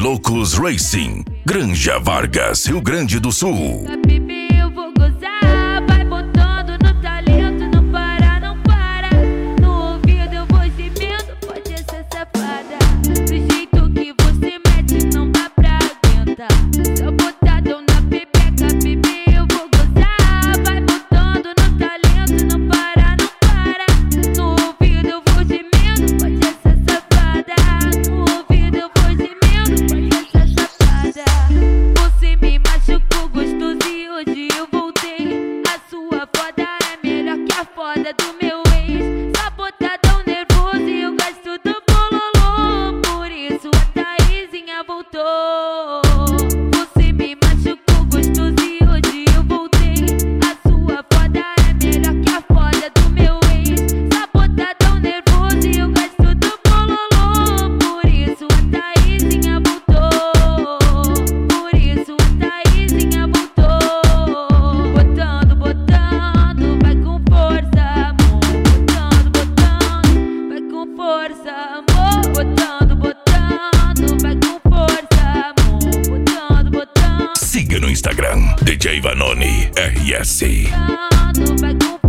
Loucos Racing, Granja Vargas, Rio Grande do Sul. Bebê, eu vou gozar, vai botando no talento, não para, não para. No ouvido eu vou gemendo, pode ser safada. Do jeito que você mete, não dá pra aguentar. Seu botadão na pepeca, bebê, eu vou gozar, vai botando no talento, não para, não para. No ouvido eu vou gemendo, pode ser safada. No ouvido eu vou gemendo, pode ser safada. Você me machucou gostoso e hoje eu voltei. A sua foda é melhor que a foda do meu ex. Só botadão nervoso e eu gosto do bololô. Por isso a Thaisinha voltou. Você me machucou gostoso e hoje eu voltei. A sua foda é melhor que a foda do meu ex. Só botadão nervoso e eu gosto do bololô. Por isso a Thaisinha voltou. Por isso a Thaisinha voltou. Botando, botando, vai com força, amor. Botando, botando, vai com força, amor. Botando, botando, vai com força, amor. Botando, botando, Siga no Instagram, DJ Vanoni RS. vai com